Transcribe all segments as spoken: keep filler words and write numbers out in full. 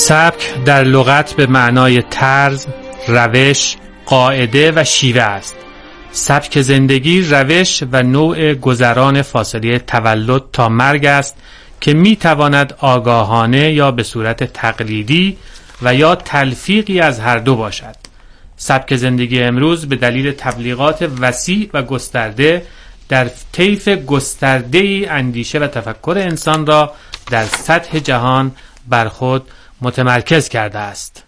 سبک در لغت به معنای طرز، روش، قاعده و شیوه است. سبک زندگی روش و نوع گذران فاصله تولد تا مرگ است که می تواند آگاهانه یا به صورت تقلیدی و یا تلفیقی از هر دو باشد. سبک زندگی امروز به دلیل تبلیغات وسیع و گسترده در طیف گسترده‌ای اندیشه و تفکر انسان را در سطح جهان بر خود متمرکز کرده است.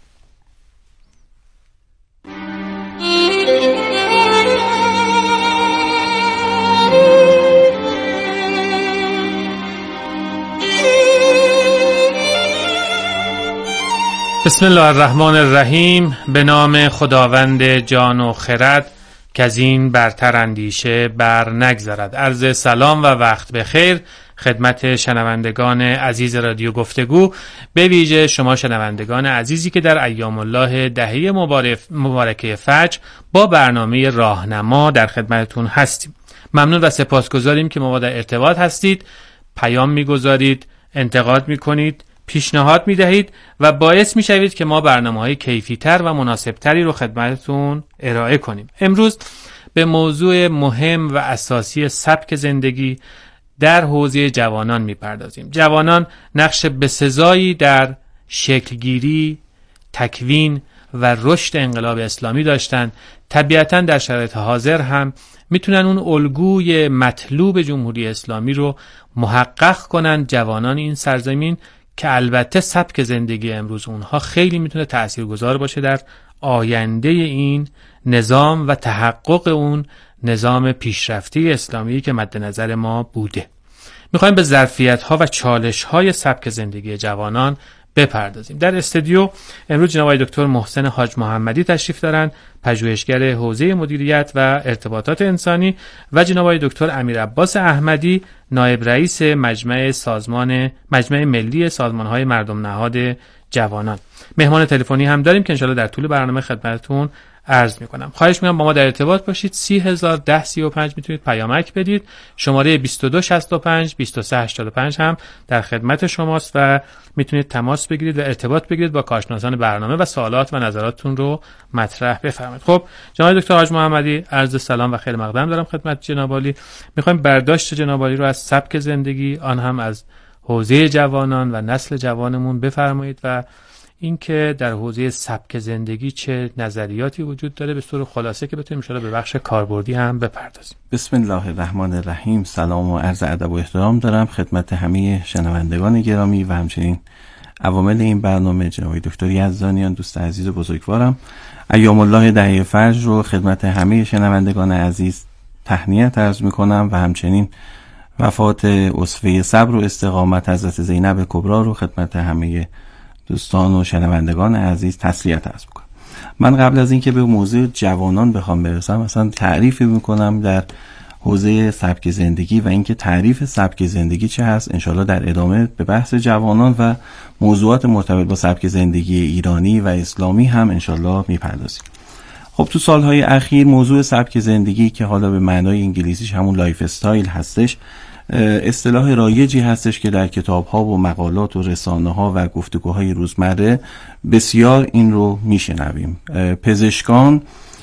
بسم الله الرحمن الرحیم. به نام خداوند جان و خرد که از این برتر اندیشه بر نگذرد. عرض سلام و وقت بخیر خدمت شنوندگان عزیز رادیو گفتگو، به ویژه شما شنوندگان عزیزی که در ایام الله دهه مبارکه فجر با برنامه راهنما در خدمتتون هستیم. ممنون و سپاسگزاریم که ما با در ارتباط هستید، پیام میگذارید، انتقاد میکنید، پیشنهاد میدهید و باعث میشوید که ما برنامه‌های کیفی‌تر و مناسبتری رو خدمتتون ارائه کنیم. امروز به موضوع مهم و اساسی سبک زندگی در حوزه جوانان میپردازیم. جوانان نقش بسزایی در شکلگیری، تکوین و رشد انقلاب اسلامی داشتند. طبیعتاً در شرایط حاضر هم میتونن اون الگوی مطلوب جمهوری اسلامی رو محقق کنن. جوانان این سرزمین که البته سبک زندگی امروز اونها خیلی میتونه تاثیرگذار باشه در آینده این نظام و تحقق اون نظام پیشرفته اسلامی که مد نظر ما بوده. میخوایم به ظرفیت‌ها و چالش‌های سبک زندگی جوانان بپردازیم. در استودیو امروز جناب آقای دکتر محسن حاج محمدی تشریف دارند، پژوهشگر حوزه مدیریت و ارتباطات انسانی، و جناب آقای دکتر امیر عباس احمدی، نایب رئیس مجمع سازمان مجمع ملی سازمان‌های مردم نهاد جوانان. مهمان تلفنی هم داریم که انشالله در طول برنامه خدمتتون عرض میکنم. خواهش میکنم با ما در ارتباط باشید. سی هزار ده سی و پنج میتونید پیامک بدید. شماره بیست و دو شصت و پنج بیست و سه هشتاد و پنج هم در خدمت شماست و میتونید تماس بگیرید و ارتباط بگیرید با کارشناسان برنامه و سوالات و نظراتتون رو مطرح بفرمایید. خب جناب دکتر حاج محمدی، عرض سلام و خیلی مقدم دارم خدمت جناب عالی. میخوایم برداشت جناب عالی رو از سبک زندگی، آن هم از حوزه جوانان و نسل جوانمون بفرمایید و اینکه در حوزه سبک زندگی چه نظریاتی وجود داره به صورت خلاصه که بتونیم ان به بخش کاربردی هم بپردازیم. بسم الله الرحمن الرحیم. سلام و عرض ادب و احترام دارم خدمت همه شنوندگان گرامی و همچنین عوامل این برنامه، جناب دکتر یزدانیان دوست عزیز و بزرگوارم. ایام الله دهه فجر رو خدمت همه شنوندگان عزیز تهنیت عرض میکنم و همچنین وفات اسوه صبر و استقامت حضرت زینب کبرا رو خدمت همه دوستان و شنوندگان عزیز تسلیت عرض میکنم. من قبل از اینکه به موضوع جوانان بخوام برسم اصلا تعریفی میکنم در حوزه سبک زندگی و اینکه تعریف سبک زندگی چه هست. انشالله در ادامه به بحث جوانان و موضوعات مرتبط با سبک زندگی ایرانی و اسلامی هم انشالله میپردازیم. خب تو سالهای اخیر موضوع سبک زندگی که حالا به معنای انگلیسیش همون لایف استایل هستش، اصطلاح رایجی هستش که در کتاب‌ها و مقالات و رسانه‌ها و گفتگوهای روزمره بسیار این رو میشنویم. پزشکان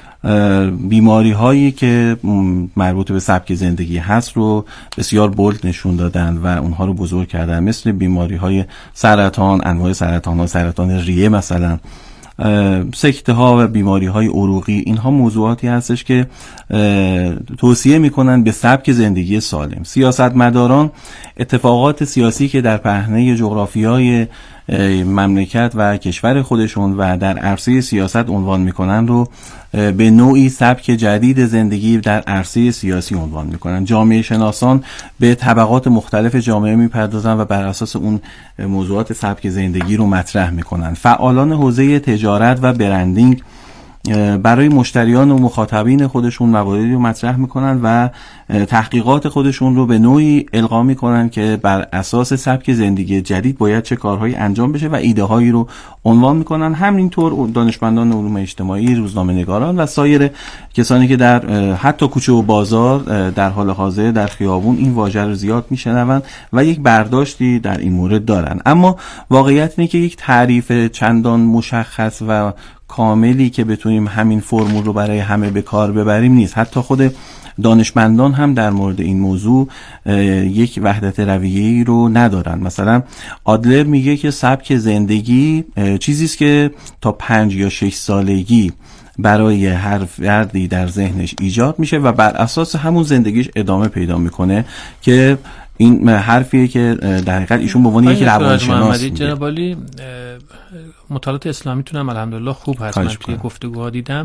بیماری هایی که مربوط به سبک زندگی هست رو بسیار بولد نشون دادن و اونها رو بزرگ کردن، مثل بیماری های سرطان، انواع سرطان ها، سرطان ریه مثلا، سکته ها و بیماری های عروقی. اینها موضوعاتی هستش که توصیه میکنن به سبک زندگی سالم. سیاستمداران اتفاقات سیاسی که در پهنه جغرافیای مملکت و کشور خودشون و در عرصه سیاست عنوان میکنن رو به نوعی سبک جدید زندگی در عرصه سیاسی عنوان میکنن. جامعه شناسان به طبقات مختلف جامعه میپردازن و بر اساس اون موضوعات سبک زندگی رو مطرح میکنن. فعالان حوزه تجارت و برندینگ برای مشتریان و مخاطبین خودشون مواردی رو مطرح میکنن و تحقیقات خودشون رو به نوعی القا میکنن که بر اساس سبک زندگی جدید باید چه کارهایی انجام بشه و ایده هایی رو عنوان میکنن. همینطور دانشمندان علوم اجتماعی، روزنامه‌نگاران و سایر کسانی که در حتی کوچه و بازار در حال حاضر در خیابون این واژه رو زیاد میشنون و یک برداشتی در این مورد دارن. اما واقعیت اینه که یک تعریف چندان مشخص و کاملی که بتونیم همین فرمول رو برای همه به کار ببریم نیست. حتی خود دانشمندان هم در مورد این موضوع یک وحدت رویه‌ای رو ندارن. مثلا آدلر میگه که سبک زندگی چیزی است که تا پنج یا شش سالگی برای هر فردی در ذهنش ایجاد میشه و بر اساس همون زندگیش ادامه پیدا میکنه، که این حرفیه که در حقیقت ایشون به عنوان یک روانشناس میگه. جناب عالی، مطالعات اسلامی تونم الحمدلله خوب هست، من توی گفتگوها دیدم.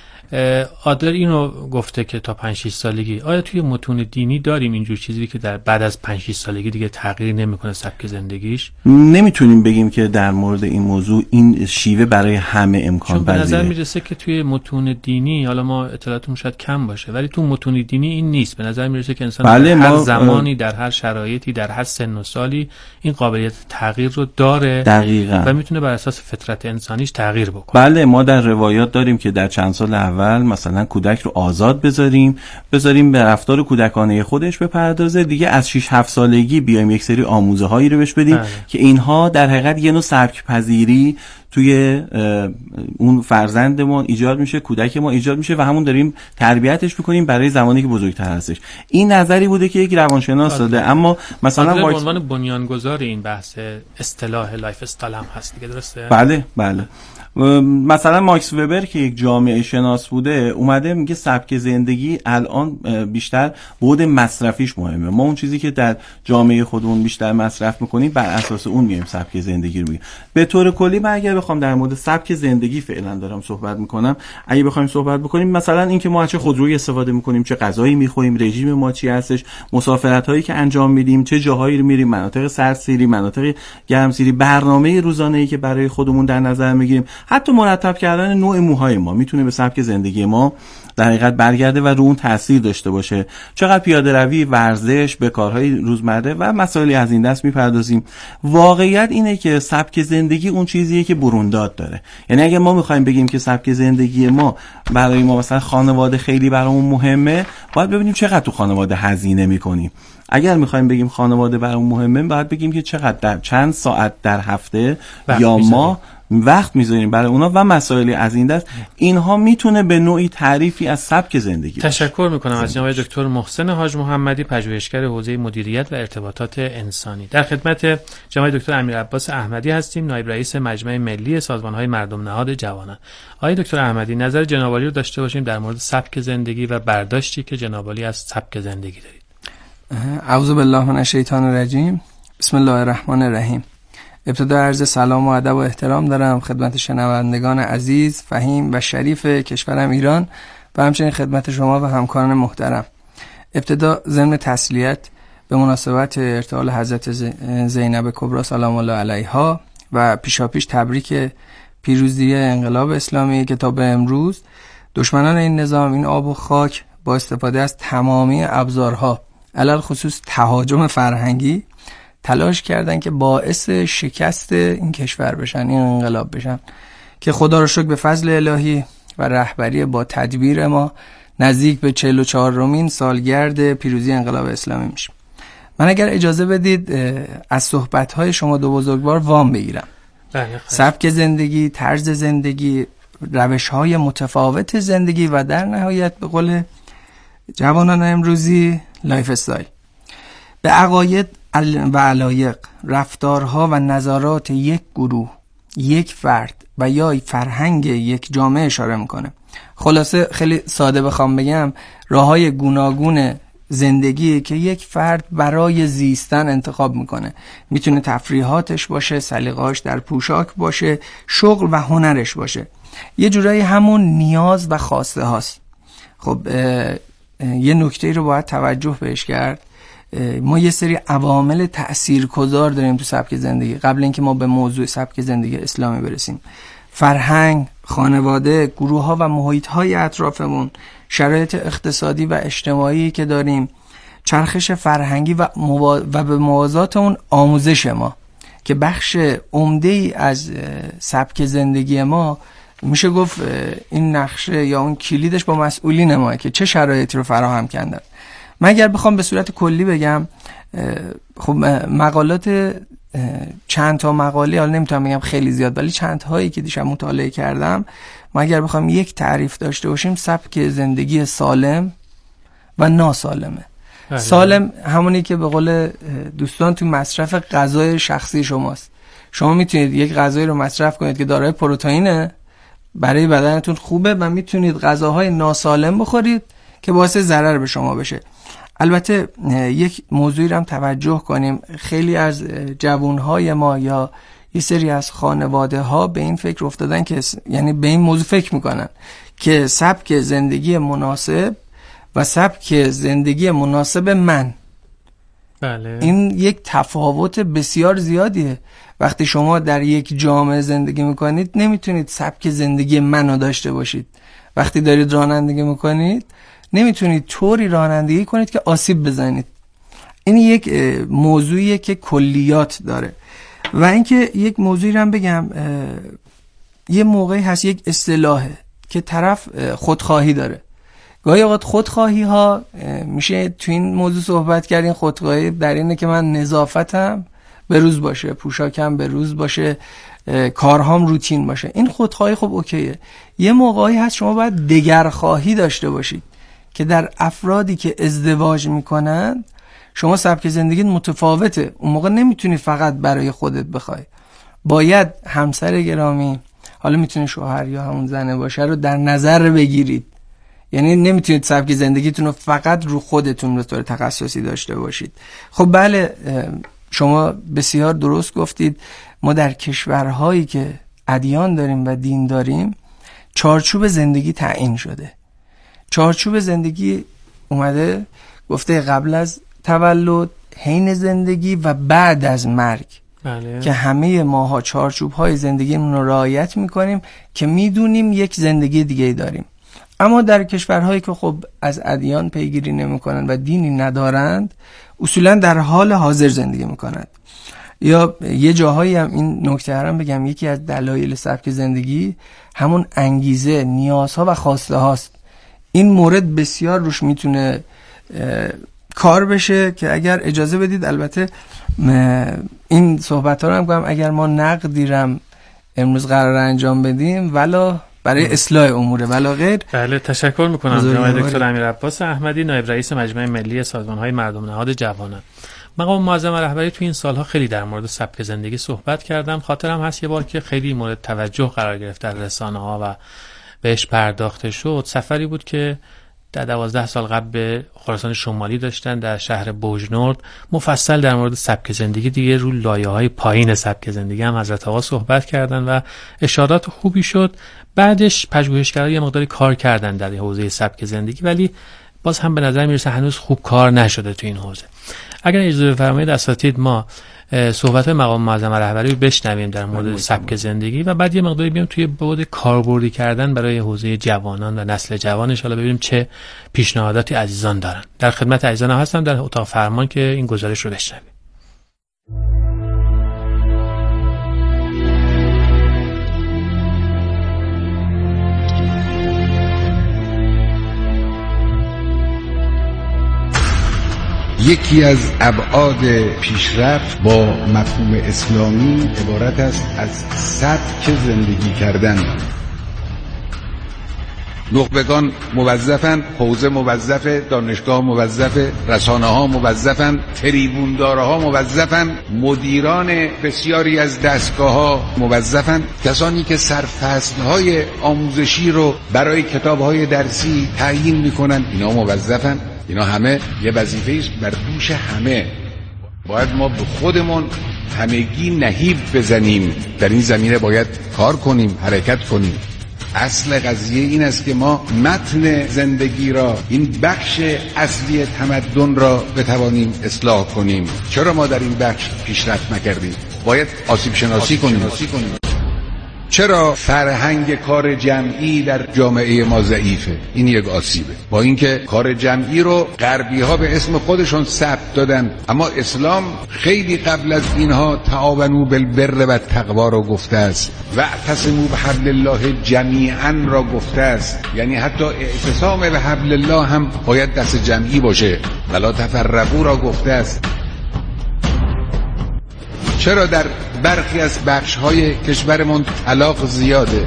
آدلر اینو گفته که تا پنج شش سالگی. آیا توی متون دینی داریم اینجور چیزی که در بعد از پنج شش سالگی دیگه تغییر نمیکنه سبک زندگیش؟ نمیتونیم بگیم که در مورد این موضوع این شیوه برای همه امکان پذیره. چون به نظر میرسه که توی متون دینی، حالا ما اطلاعاتمون شاید کم باشه، ولی تو متون دینی این نیست. به نظر میرسه که انسان بله، در هر زمانی، در هر شرایطی، در هر سن و سالی این قابلیت تغییر رو داره. دقیقاً. و میتونه بر اساس فطرت انسانیش تغییر بکنه. بله، ما در روایات داریم که در چند سال اول مثلا کودک رو آزاد بذاریم بذاریم به رفتار کودکانه خودش بپردازه، دیگه از شش هفت سالگی بیایم یک سری آموزه هایی رو بهش بدیم. بله. که اینها در حقیقت یه نوع سبک پذیری توی اون فرزند ما ایجاد میشه، کودک ما ایجاد میشه و همون داریم تربیتش میکنیم برای زمانی که بزرگتر هستش. این نظری بوده که یک روانشناس داده. اما مثلا به عنوان بنیانگذار این بحث اصطلاح لایف استایل هم هست دیگه، درسته؟ بله بله. مثلا ماکس وبر که یک جامعه شناس بوده اومده میگه سبک زندگی الان بیشتر بعد مصرفیش مهمه. ما اون چیزی که در جامعه خودمون بیشتر مصرف میکنیم بر اساس اون میایم سبک زندگی رو میگیم. به طور کلی من اگه بخوام در مورد سبک زندگی فعلا دارم صحبت میکنم، اگه بخوایم صحبت بکنیم مثلا اینکه ما چه خودرویی استفاده میکنیم، چه غذایی میخوریم، رژیم ما چی هستش، مسافرت هایی که انجام میدیم، چه جاهایی رو میریم، مناطق سردسیری، مناطق گرمسیری، برنامه روزانه‌ای که برای خودمون در نظر میگیریم، حتی مرتب کردن نوع موهای ما میتونه به سبک زندگی ما در حقیقت برگرده و رو اون تاثیر داشته باشه. چقدر پیاده روی، ورزش، به کارهای روزمره و مسائلی از این دست میپردازیم. واقعیت اینه که سبک زندگی اون چیزیه که برونداد داره. یعنی اگه ما میخوایم بگیم که سبک زندگی ما برای ما مثلا خانواده خیلی برامون مهمه، باید ببینیم چقدر تو خانواده هزینه میکنیم. اگر میخوایم بگیم خانواده برامون مهمه، باید بگیم که چقدر در چند ساعت در هفته یا ماه وقت میذاریم برای اونا و مسائلی از این دست. اینها میتونه به نوعی تعریفی از سبک زندگی باشه. تشکر میکنم از جناب دکتر محسن حاج محمدی، پژوهشگر حوزه مدیریت و ارتباطات انسانی. در خدمت جناب دکتر امیرعباس احمدی هستیم، نایب رئیس مجمع ملی سازمان‌های مردم نهاد جوانان. آقای دکتر احمدی، نظر جناب عالی رو داشته باشیم در مورد سبک زندگی و برداشتی که جناب عالی از سبک زندگی دارید. اعوذ بالله من الشیطان الرجیم. بسم الله الرحمن الرحیم. ابتدا عرض سلام و ادب و احترام دارم خدمت شنوندگان عزیز، فهیم و شریف کشورم ایران و همچنین خدمت شما و همکاران محترم. ابتدا ضمن تسلیت به مناسبت ارتحال حضرت زینب کبری سلام الله علیها و پیشاپیش تبریک پیروزی انقلاب اسلامی که تا به امروز دشمنان این نظام، این آب و خاک، با استفاده از تمامی ابزارها علل خصوص تهاجم فرهنگی تلاش کردن که باعث شکست این کشور بشن، این انقلاب بشن، که خدا رو شکر به فضل الهی و رهبری با تدبیر ما نزدیک به چهل و چهارمین سالگرد پیروزی انقلاب اسلامی میشیم. من اگر اجازه بدید از صحبت‌های شما دو بزرگوار وام بگیرم. سبک زندگی، طرز زندگی، روش‌های متفاوت زندگی و در نهایت به قول جوانان امروزی لایف استایل. به عقاید و علایق، رفتارها و نظرات یک گروه، یک فرد و یا فرهنگ یک جامعه اشاره میکنه. خلاصه خیلی ساده بخوام بگم، راههای گوناگون زندگی که یک فرد برای زیستن انتخاب میکنه. میتونه تفریحاتش باشه، سلیقه‌اش در پوشاک باشه، شغل و هنرش باشه. یه جورایی همون نیاز و خواسته هاست. خب یه نکته رو باید توجه بهش کرد. ما یه سری عوامل تأثیرگذار داریم تو سبک زندگی قبل اینکه ما به موضوع سبک زندگی اسلامی برسیم. فرهنگ، خانواده، گروه ها و محیط های اطرافمون، شرایط اقتصادی و اجتماعی که داریم، چرخش فرهنگی و, موا... و به موازات اون آموزش ما که بخش عمده ای از سبک زندگی ما میشه گفت این نقشه یا اون کلیدش با مسئولین ما که چه شرایطی رو فراهم کردن. من اگر بخوام به صورت کلی بگم، خب مقالات چند تا مقاله، حالا نمیتونم بگم خیلی زیاد، ولی چند هایی که دیشب مطالعه کردم، ما اگر بخوام یک تعریف داشته باشیم، سبک زندگی سالم و ناسالمه. سالم همونی که به قول دوستان تو مصرف غذای شخصی شماست. شما میتونید یک غذایی رو مصرف کنید که دارای پروتئینه، برای بدنتون خوبه، و میتونید غذاهای ناسالم بخورید که باعث ضرر به شما بشه. البته یک موضوعی رو هم توجه کنیم، خیلی از جوانهای ما یا یه سری از خانواده ها به این فکر افتادن که یعنی به این موضوع فکر میکنن که سبک زندگی مناسب و سبک زندگی مناسب من، بله، این یک تفاوت بسیار زیادیه. وقتی شما در یک جامعه زندگی میکنید نمیتونید سبک زندگی منو داشته باشید. وقتی دارید رانندگی میکنید نمیتونید طوری رانندگی کنید که آسیب بزنید. این یک موضوعیه که کلیات داره. و اینکه یک موضوعی رو هم بگم، یه موقعی هست یک اصطلاحه که طرف خودخواهی داره. گاهی اوقات خودخواهی ها میشه تو این موضوع صحبت کردین. خودخواهی در اینه که من نظافتم به روز باشه، پوشاکم به روز باشه، کارهام روتین باشه. این خودخواهی خب اوکیه. یه موقعی هست شما باید دگرخواهی داشته باشید که در افرادی که ازدواج میکنن شما سبک زندگی متفاوته. اون موقع نمیتونی فقط برای خودت بخوای، باید همسر گرامی، حالا میتونه شوهر یا همون زنه باشه، رو در نظر بگیرید. یعنی نمیتونید سبک زندگیتون رو فقط رو خودتون به طور تخصصی داشته باشید. خب بله، شما بسیار درست گفتید. ما در کشورهایی که ادیان داریم و دین داریم چارچوب زندگی تعیین شده. چارچوب زندگی اومده گفته قبل از تولد، حین زندگی و بعد از مرگ. بله. که همه ماها چارچوب های زندگیمون رو رعایت میکنیم که میدونیم یک زندگی دیگه داریم. اما در کشورهایی که خب از ادیان پیگیری نمیکنن و دینی ندارند، اصولا در حال حاضر زندگی میکنند. یا یه جاهایی هم این نکته هم بگم، یکی از دلایل سبک زندگی همون انگیزه، نیازها و خواسته هاست. این مورد بسیار روش میتونه کار بشه که اگر اجازه بدید، البته این صحبت ها رو هم کنم، اگر ما نقدی رم امروز قرار انجام بدیم ولا برای اصلاح اموره ولا غیر. بله، تشکر میکنم جناب دکتر امیرعباس احمدی، نایب رئیس مجمع ملی سازمان‌های مردم نهاد جوانان. مقام معظم رهبری تو این سالها خیلی در مورد سبک زندگی صحبت کردم. خاطرم هست یه بار که خیلی مورد توجه قرار گرفت در رسانه‌ها و بهش پرداخته شد. سفری بود که در دوازده سال قبل به خراسان شمالی داشتن، در شهر بوجنورد، مفصل در مورد سبک زندگی، دیگه رو لایه‌های پایین سبک زندگی هم حضرت آقا صحبت کردن و اشارات خوبی شد. بعدش پژوهشگرا یه مقداری کار کردن در حوزه سبک زندگی، ولی باز هم به نظر میرسه هنوز خوب کار نشده تو این حوزه. اگر اجازه بفرمایید اساتید، ما صحبت مقام معظم رهبری رو بشنویم در مورد سبک زندگی و بعد یه مقداری بیام توی بعد کاربردی کردن برای حوزه جوانان و نسل جوان، ان شاءالله ببینیم چه پیشنهاداتی عزیزان دارن. در خدمت عزیزان هستم در اتاق فرمان که این گزارش رو بشنویم. یکی از ابعاد پیشرفت با مفهوم اسلامی عبارت است از سبک زندگی کردن. نخبگان موظفن، حوزه موظفه، دانشگاه موظفه، رسانه ها موظفن، تریبوندارها موظفن، مدیران بسیاری از دستگاه ها موظفن. کسانی که سرفصل های آموزشی رو برای کتاب های درسی تعیین میکنن، اینا موظفن. اینا همه یه وظیفه است بر دوش همه. باید ما به خودمون همگی نهیب بزنیم، در این زمینه باید کار کنیم، حرکت کنیم. اصل قضیه این است که ما متن زندگی را، این بخش اصلی تمدن را بتوانیم اصلاح کنیم. چرا ما در این بخش پیشرفت نکردیم؟ باید آسیب شناسی کنیم. چرا فرهنگ کار جمعی در جامعه ما ضعیفه؟ این یک آسیبه. با اینکه کار جمعی رو غربی ها به اسم خودشون ثبت دادن، اما اسلام خیلی قبل از اینها تعاونوا بالبر و التقوا را گفته است و اعتصموا بحبل الله جمیعا را گفته است. یعنی حتی اعتصام به حبل الله هم باید دست جمعی باشه. ولا تفرقوا را گفته است. چرا در برخی از بخش‌های کشورمون طلاق زیاده؟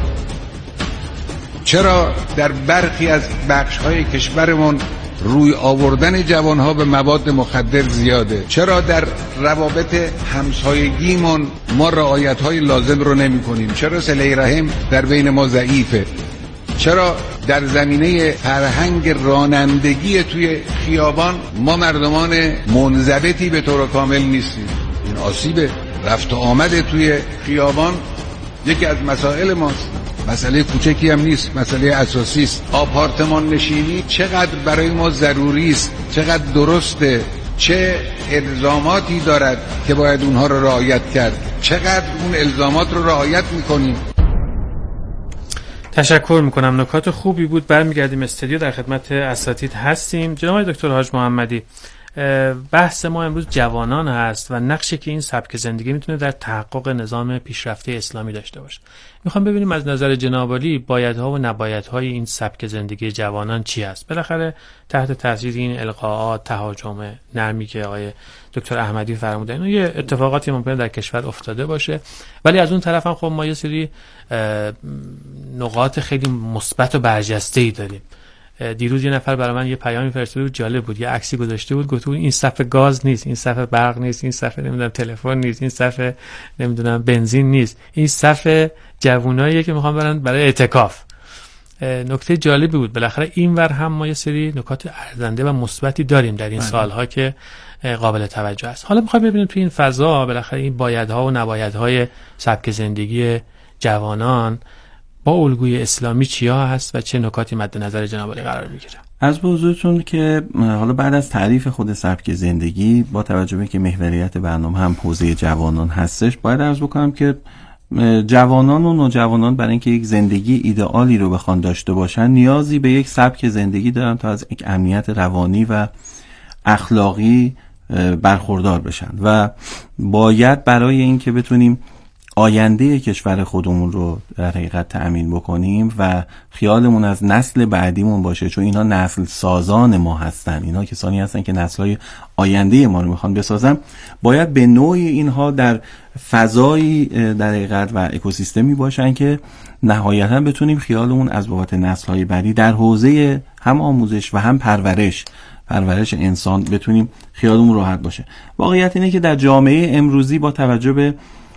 چرا در برخی از بخش‌های کشورمون روی آوردن جوانها به مواد مخدر زیاده؟ چرا در روابط همسایگیمون ما رعایت‌های لازم رو نمی‌کنیم؟ چرا صله رحم در بین ما ضعیفه؟ چرا در زمینه فرهنگ رانندگی توی خیابان ما مردمان منضبطی به طور کامل نیستیم؟ این آسیبه. رفت و آمد توی خیابان یکی از مسائل ماست. مسئله کوچکی هم نیست، مسئله اساسی است. آپارتمان نشینی چقدر برای ما ضروری است، چقدر درسته، چه الزاماتی دارد که باید اونها رو رعایت کرد، چقدر اون الزامات رو رعایت میکنیم. تشکر میکنم، نکات خوبی بود. برمیگردیم استودیو، در خدمت اساتید هستیم. جناب دکتر حاج محمدی، بحث ما امروز جوانان هست و نقشی که این سبک زندگی میتونه در تحقق نظام پیشرفته اسلامی داشته باشه. میخوام ببینیم از نظر جناب عالی بایدها و نبایدهای این سبک زندگی جوانان چی است. بالاخره تحت تاثیر این القاءات، تهاجم نرمی که آقای دکتر احمدی فرمودن، این یه اتفاقاتی ممکنه در کشور افتاده باشه، ولی از اون طرف هم خب ما یه سری نقاط خیلی مثبت و برجسته‌ای داریم. دیروز یه نفر برای من یه پیامی فرستاده بود، جالب بود، یه عکسی گذاشته بود، گفت این صف گاز نیست، این صف برق نیست، این صف نمیدونم تلفن نیست، این صف نمیدونم بنزین نیست، این صف جووناییه که میخوان برن برای اعتکاف. نکته جالبی بود. بالاخره اینور هم ما یه سری نکات ارزنده و مثبتی داریم در این سالها که قابل توجه است. حالا میخوایم ببینیم تو این فضا بالاخره این بایدها و نبایدهای سبک زندگی جوانان با الگوی اسلامی چیا هست و چه نکاتی مد نظر جناب عالی قرار میگیره؟ از بزرگتون که حالا بعد از تعریف خود سبک زندگی، با توجه به که محوریت برنامه هم حوزه جوانان هستش، باید عرض بکنم که جوانان و نوجوانان برای اینکه یک زندگی ایدئالی رو بخوان داشته باشن نیازی به یک سبک زندگی دارن تا از یک امنیت روانی و اخلاقی برخوردار بشن و باید برای اینکه بتونیم آینده کشور خودمون رو در حقیقت تأمین بکنیم و خیالمون از نسل بعدیمون باشه، چون اینا نسل سازان ما هستن، اینا کسانی هستن که نسل‌های آینده ما رو میخوان بسازن، باید به نوعی اینها در فضایی در حقیقت و اکوسیستمی باشن که نهایتا بتونیم خیالمون از بابت نسل‌های بعدی در حوزه هم آموزش و هم پرورش پرورش انسان بتونیم خیالمون راحت باشه. واقعیت اینه که در جامعه امروزی با توجه به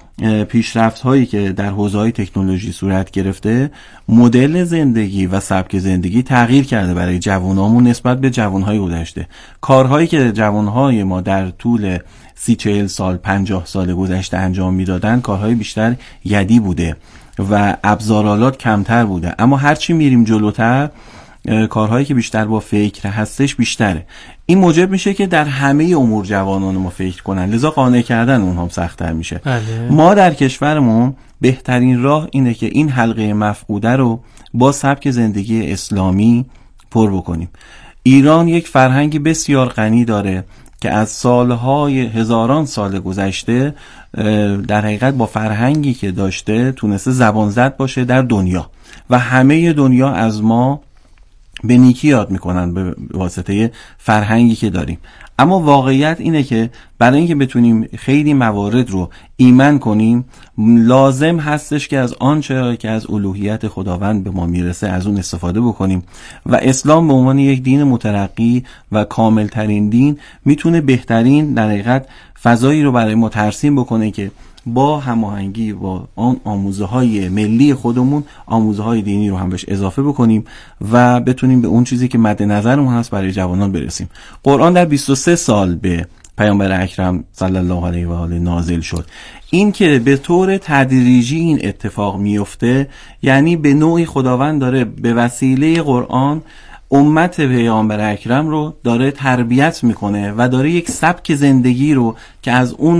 پیشرفت هایی که در حوزه های تکنولوژی صورت گرفته، مدل زندگی و سبک زندگی تغییر کرده برای جوانامون نسبت به جوانهای گذشته. کارهایی که جوانهای ما در طول سی چهل سال پنجاه سال گذشته انجام میدادن کارهای بیشتر یدی بوده و ابزارالات کمتر بوده، اما هرچی میریم جلوتر کارهایی که بیشتر با فکر هستش بیشتره. این موجب میشه که در همه امور جوانان ما فکر کنن، لذا قانع کردن اونها هم سخت‌تر میشه. بله. ما در کشورمون بهترین راه اینه که این حلقه مفقوده رو با سبک زندگی اسلامی پر بکنیم. ایران یک فرهنگ بسیار غنی داره که از سالهای هزاران سال گذشته در حقیقت با فرهنگی که داشته تونسته زبان زد باشه در دنیا و همه دنیا از ما به نیکی یاد میکنن به واسطه فرهنگی که داریم. اما واقعیت اینه که برای اینکه بتونیم خیلی موارد رو ایمن کنیم لازم هستش که از آنچه که از الوهیت خداوند به ما میرسه از اون استفاده بکنیم و اسلام به عنوان یک دین مترقی و کاملترین دین میتونه بهترین در حقیقت فضایی رو برای ما ترسیم بکنه که با هماهنگی با آن آموزه های ملی خودمون آموزه های دینی رو هم بهش اضافه بکنیم و بتونیم به اون چیزی که مد نظرمون هست برای جوانان برسیم. قرآن در بیست و سه سال به پیامبر اکرم صلی الله علیه و آله نازل شد. این که به طور تدریجی این اتفاق میفته یعنی به نوعی خداوند داره به وسیله قرآن امت پیامبر اکرم رو داره تربیت میکنه و داره یک سبک زندگی رو که از اون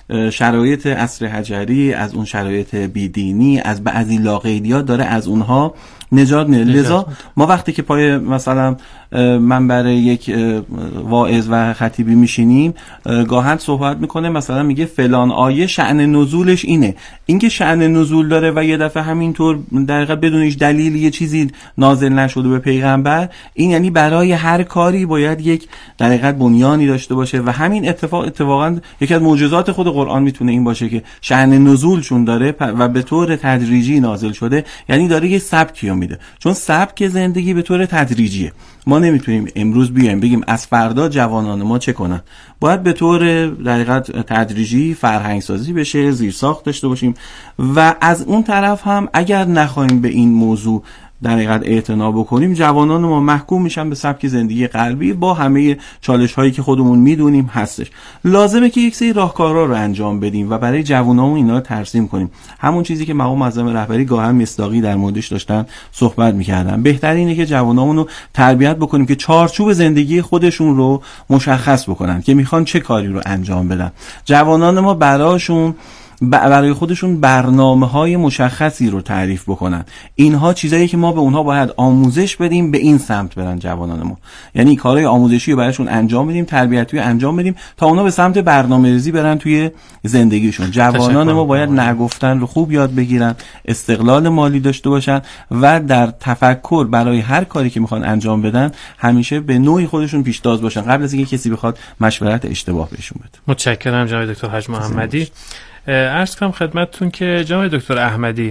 شرایط عصر حجری، از اون شرایط بیدینی، از بعضی لاقیدیات داره از اونها نجات میده. لذا ما وقتی که پای مثلا منبر یک واعظ و خطیبی میشینیم گاهن صحبت میکنه، مثلا میگه فلان آیه شأن نزولش اینه. اینکه شأن نزول داره و یه دفعه همینطور در حقیقت بدون هیچ دلیل یه چیزی نازل نشده به پیغمبر، این یعنی برای هر کاری باید یک در حقیقت بنیانی داشته باشه و همین اتفاق اتفاقا یکی از معجزات خود قرآن میتونه این باشه که شأن نزول چون داره و به طور تدریجی نازل شده، یعنی داره یه سبکی میده. چون سبک زندگی به طور تدریجیه، ما نمیتونیم امروز بیایم بگیم از فردا جوانان ما چه کنن، باید به طور در حقیقت تدریجی فرهنگ سازی بشه، زیرساخت داشته باشیم. و از اون طرف هم اگر نخواهیم به این موضوع در حقیقت اعتنا بکنیم، جوانان ما محکوم میشن به سبک زندگی غربی با همه چالش هایی که خودمون میدونیم هستش. لازمه که یک سری راهکارها رو انجام بدیم و برای جوانامون اینا رو ترسیم کنیم. همون چیزی که مقام معظم رهبری گاهن مصداقی در موردش داشتن صحبت میکردن، بهترینه که جوانامون رو تربیت بکنیم که چارچوب زندگی خودشون رو مشخص بکنن که میخوان چه کاری رو انجام بدن. جوانان ما براشون برای خودشون برنامه‌های مشخصی رو تعریف بکنن. اینها چیزایی که ما به اونها باید آموزش بدیم به این سمت برن جوانان ما، یعنی کارهای آموزشی رو براشون انجام بدیم، تربیتی رو انجام بدیم تا اونا به سمت برنامه‌ریزی برن توی زندگیشون. جوانان ما باید نگفتن رو خوب یاد بگیرن، استقلال مالی داشته باشن و در تفکر برای هر کاری که میخوان انجام بدن همیشه به نوعی خودشون پیشتاز باشن قبل از اینکه کسی بخواد مشورت اشتباه بهشون بده. متشکرم جناب دکتر حاج محمدی. عرض کنم خدمتتون که جناب دکتر احمدی،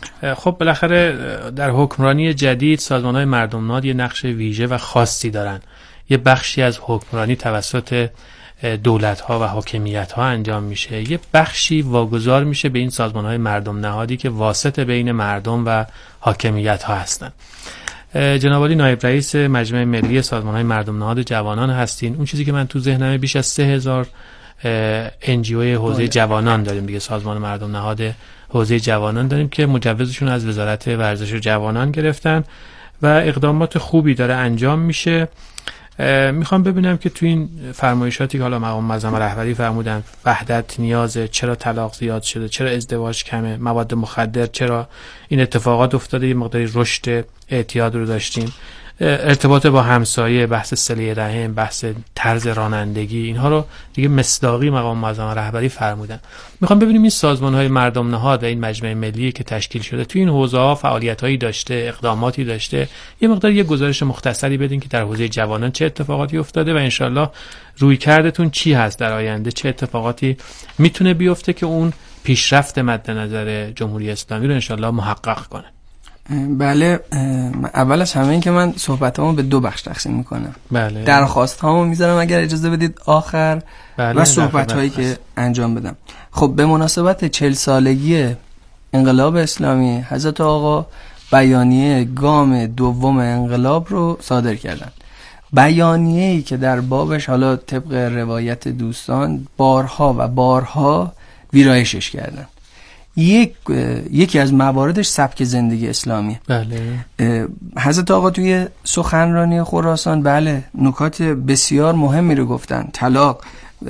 خب بالاخره در حکمرانی جدید سازمان‌های مردم نهاد یه نقش ویژه و خاصی دارن. یه بخشی از حکمرانی توسط دولت‌ها و حاکمیت‌ها انجام میشه، یه بخشی واگذار میشه به این سازمان‌های مردم نهادی که واسطه بین مردم و حاکمیت‌ها هستن. جناب عالی نایب رئیس مجمع ملی سازمان‌های مردم نهاد جوانان هستین. اون چیزی که من تو ذهنمه بیش از سه هزار ان جی او حوزه جوانان داریم دیگه، سازمان مردم نهاد حوزه جوانان داریم که مجوزشون از وزارت ورزش و جوانان گرفتن و اقدامات خوبی داره انجام میشه. میخوام ببینم که تو این فرمایشاتی که حالا مقام معظم رهبری فرمودن، وحدت نیازه، چرا طلاق زیاد شده، چرا ازدواج کمه، مواد مخدر چرا این اتفاقات افتاده، یه مقداری رشد اعتیاد رو داشتیم، ارتباط با همسایه، بحث صله رحم، بحث طرز رانندگی، اینها رو دیگه مصداقی مقام معظم رهبری فرمودن. میخوام ببینیم این سازمان‌های مردم نهاد و این مجمع ملی که تشکیل شده تو این حوزه‌ها فعالیت‌هایی داشته، اقداماتی داشته، یه مقدار یه گزارش مختصری بدین که در حوزه جوانان چه اتفاقاتی افتاده و انشالله رویکردتون چی هست در آینده، چه اتفاقاتی میتونه بیفته که اون پیشرفت مد نظر جمهوری اسلامی رو انشالله محقق کنه. بله، اول از همه این که من صحبتامو به دو بخش تقسیم میکنم. بله. درخواست هامو میذارم اگر اجازه بدید آخر، بله، و صحبت هایی که انجام بدم. خب به مناسبت چهل سالگی انقلاب اسلامی حضرت آقا بیانیه گام دوم انقلاب رو صادر کردن. بیانیه‌ای که در بابش حالا طبق روایت دوستان بارها و بارها ویرایشش کردن. یک یکی از مواردش سبک زندگی اسلامی. بله. حضرت آقا توی سخنرانی خراسان بله نکات بسیار مهمی رو گفتن. طلاق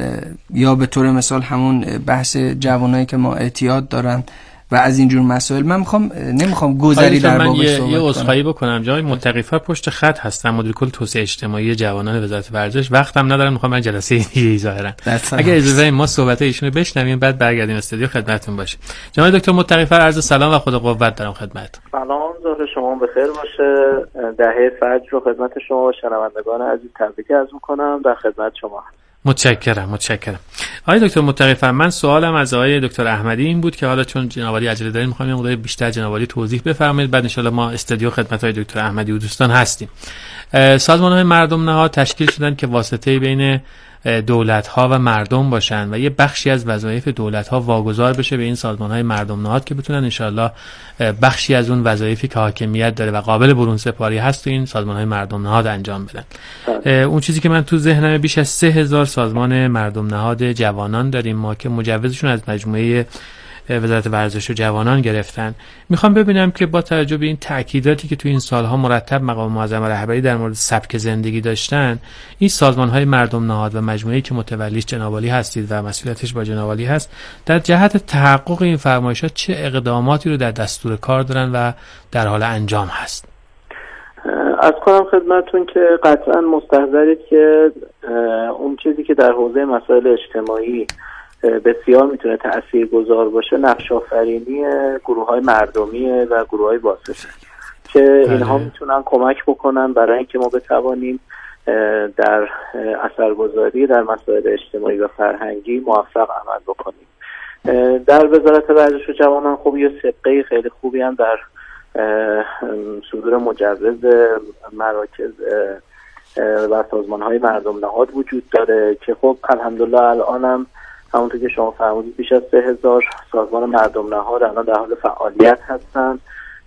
یا به طور مثال همون بحث جوانایی که ما اعتیاد دارن و از اینجور مسائل. من میخوام نمیخوام گذری در بابش صحبت کنم. یه عذرخواهی بکنم جای متقی‌فر پشت خط هستم، مدیر کل توسعه اجتماعی جوانان وزارت ورزش. وقتم ندارم، میخوام من جلسه دیگه ظاهرا اگه اجازه بدید ما صحبت ایشونو بشنویم بعد برگردیم استودیو خدمتتون باشه. جناب دکتر متقی‌فر عرض سلام و خدا قوت دارم خدمت. سلام، ظهر شما بخیر باشه. دهه فجر رو خدمت شما و شنوندگان عزیز تبریک عرض می‌کنم. در خدمت شما. متشکرم متشکرم. آقای دکتر متقی‌فر، من سوالم از آقای دکتر احمدی این بود که حالا چون جناب عالی عجله داریم می‌خوام یه مقدار بیشتر جناب عالی توضیح بفرمایید، بعد ان شاءالله ما استودیو خدمت های دکتر احمدی و دوستان هستیم. سازمان‌های مردم نهاد تشکیل شدن که واسطه بین دولت‌ها و مردم باشن و یه بخشی از وظایف دولت‌ها واگذار بشه به این سازمان‌های مردم نهاد که بتونن انشالله بخشی از اون وظایفی که حاکمیت داره و قابل برون سپاری هست تو این سازمان‌های مردم نهاد انجام بدن. اون چیزی که من تو ذهنم بیش از سه هزار سازمان مردم نهاد جوانان داریم ما که مجوزشون از مجموعه وزارت ورزش و جوانان گرفتن. میخوام ببینم که با توجه به این تأکیداتی که تو این سالها مرتب مقام معظم رهبری در مورد سبک زندگی داشتن، این سازمان‌های مردم نهاد و مجموعه‌ای که متولیش جناب عالی هستید و مسئولیتش با جناب عالی هست، در جهت تحقق این فرمایشات چه اقداماتی رو در دستور کار دارن و در حال انجام هست؟ از کنم خدمتون که قطعا مستحضرید که اون چیزی که در حوزه مسائل اجتماعی بسیار میتونه تاثیرگذار باشه نقش آفرینی گروه‌های مردمیه و گروه‌های واسطه که اینها میتونن کمک بکنن برای اینکه ما بتوانیم در اثرگذاری در مسائل اجتماعی و فرهنگی موفق عمل بکنیم. در وزارت ورزش و جوانان خب یه سابقه خیلی خوبی هم در صدور مجوز مراکز و سازمان‌های مردم نهاد وجود داره که خب الحمدلله الان هم همونطور که شما فرمودید بیش از سه هزار سازمان مردم نهاد الان در حال فعالیت هستند.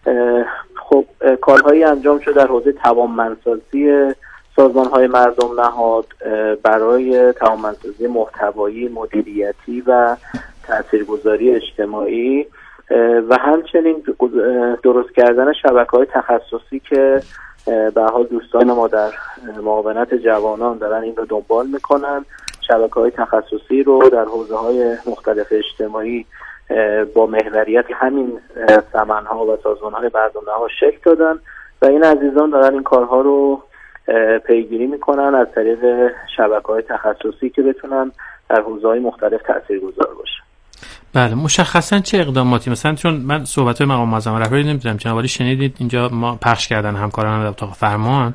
خب کارهایی انجام شده در حوزه توانمندسازی سازمان‌های مردم نهاد برای توانمندسازی محتوایی، مدیریتی و تاثیرگذاری اجتماعی و همچنین درست کردن شبکه‌های تخصصی که به حال دوستان ما در معاونت جوانان دارن این رو دنبال میکنن. شبکه‌های تخصصی رو در حوزه‌های مختلف اجتماعی با محوریت همین سمن‌ها و سازمان‌های مردم نهاد شکل دادن و این عزیزان دارن این کارها رو پیگیری میکنن از طریق شبکه‌های تخصصی که بتونن در حوزه‌های مختلف تاثیرگذار باشن. بله، مشخصا چه اقداماتی؟ مثلا چون من صحبت‌های مقام معظم رهبری نمی‌دونم جناب عالی شنیدید، اینجا ما پخش کردن همکاران در اتاق فرمان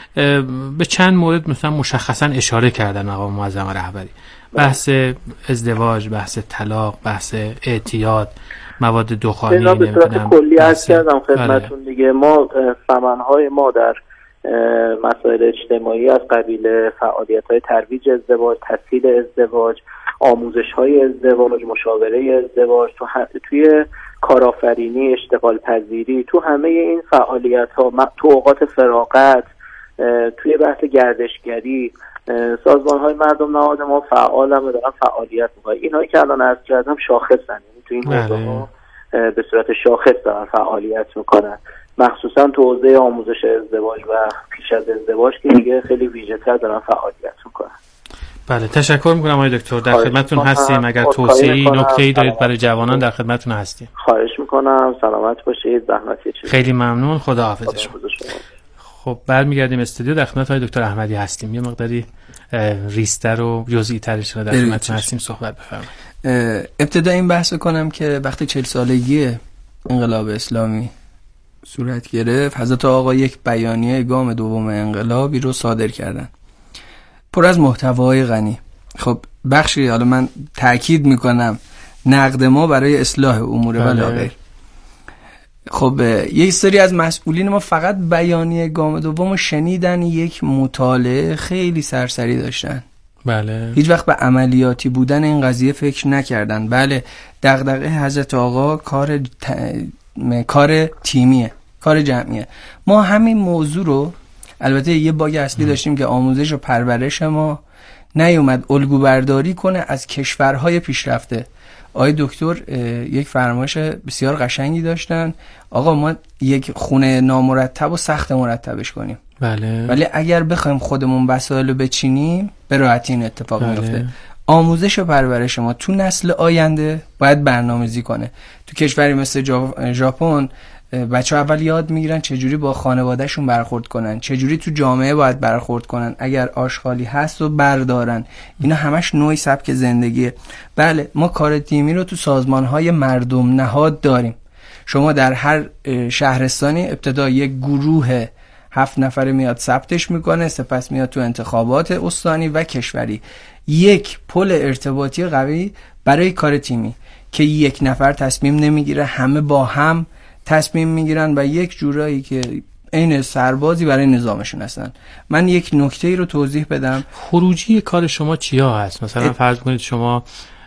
به چند مورد مثلا مشخصا اشاره کردن مقام معظم رهبری، بحث ازدواج، بحث طلاق، بحث اعتیاد، مواد دخانی، اینا به صورت کلی عرض کردم خدمتتون دیگه. ما سمن‌های ما در مسائل اجتماعی از قبیل فعالیت‌های ترویج ازدواج، تسهیل ازدواج، آموزش‌های ازدواج، مشاوره ازدواج، تو ه... توی کارآفرینی، اشتغال پذیری، تو همه این فعالیت‌ها، تو اوقات فراغت، توی بحث گردشگری، سازمان‌های مردم نهاد ما فعال هم دارن فعالیت می‌کنن. اینایی که الان عرض کردم شاخصن، یعنی تو این حوزه‌ها به صورت شاخص دارن فعالیت می‌کنن، مخصوصا تو حوزه آموزش ازدواج و پیش از ازدواج که دیگه خیلی ویژه‌تر دارن فعالیت می‌کنن. بله، تشکر می‌کنم آقای دکتر، در خدمتتون هستیم. اگر توصیه‌ای، نکته‌ای دارید برای جوانان در خدمتتون هستیم. خواهش می‌کنم، سلامت باشید، زحمت کشید. خیلی ممنون، خدا حافظ شما. خب برمیگردیم استودیو، در خدمت های دکتر احمدی هستیم. یه مقداری ریستر و جزئی ترش رو در خدمتتون هستیم، صحبت بفرمایید. ابتدا این بحث کنم که وقتی چهل سالگی انقلاب اسلامی صورت گرفت، حضرت آقا یک بیانیه گام دوم انقلابی رو صادر کردن، پر از محتوای غنی. خب بخشی، حالا من تاکید میکنم، نقد ما برای اصلاح امور بلاغه. خب یک سری از مسئولین ما فقط بیانیه گام دوم شنیدن، یک مطالعه خیلی سرسری داشتن. بله. هیچ وقت به عملیاتی بودن این قضیه فکر نکردن. بله، دغدغه حضرت آقا کار ت... کار تیمیه، کار جمعیه. ما همین موضوع رو، البته یه باگ اصلی داشتیم که آموزش و پرورش ما نیومد الگو برداری کنه از کشورهای پیشرفته. آقای دکتر یک فرمایش بسیار قشنگی داشتن، آقا ما یک خونه نامرتب و سخت مرتبش کنیم. بله. ولی اگر بخوایم خودمون وسایل رو بچینیم به راحتی این اتفاق بله. میفته. آموزش و پرورش ما تو نسل آینده باید برنامه‌ریزی کنه. تو کشوری مثل ژاپن بچه‌ها اول یاد میگیرن چجوری با خانوادهشون برخورد کنن، چجوری تو جامعه باید برخورد کنن، اگر آشغالی هست و بردارن. اینا همش نوعی سبک زندگیه. بله، ما کار تیمی رو تو سازمان‌های مردم نهاد داریم. شما در هر شهرستانی ابتدا یک گروه هفت نفره میاد ثبتش میکنه، سپس میاد تو انتخابات استانی و کشوری. یک پل ارتباطی قوی برای کار تیمی که یک نفر تصمیم نمیگیره، همه با هم تصمیم میگیرن و یک جورایی که عین سربازی برای نظامشون هستن. من یک نکته‌ای رو توضیح بدم. خروجی کار شما چیا هست؟ مثلا فرض کنید شما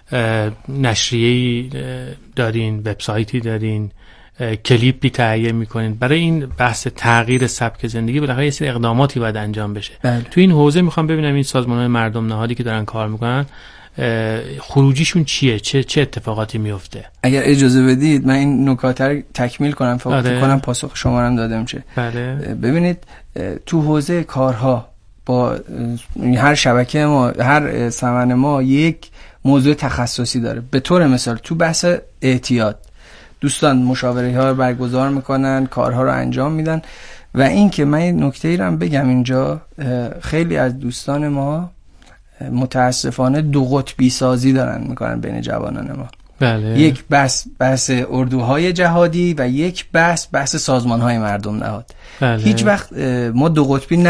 نشریه‌ای دارین، وبسایتی دارین، کلیپی تهیه میکنین، برای این بحث تغییر سبک زندگی بالاخره یه سری اقداماتی باید انجام بشه. بله. تو این حوزه میخوام ببینم این سازمان‌های مردم نهادی که دارن کار میکنن خروجیشون چیه؟ چه چه اتفاقاتی میفته؟ اگر اجازه بدید من این نکات رو تکمیل کنم، فکر آره. کنم پاسخ شما رو هم داده میشه. بله. ببینید تو حوزه کارها با هر شبکه ما، هر سمن ما یک موضوع تخصصی داره. به طور مثال تو بحث اعتیاد دوستان مشاوره ها رو برگزار میکنن، کارها رو انجام میدن. و این که من این نکته ای رو هم بگم اینجا، خیلی از دوستان ما متاسفانه دو قطبی سازی دارن میکنن بین جوانان ما. بله. یک بحث بحث اردوهای جهادی و یک بحث بحث سازمانهای مردم نهاد. بله. هیچ وقت ما دو قطبی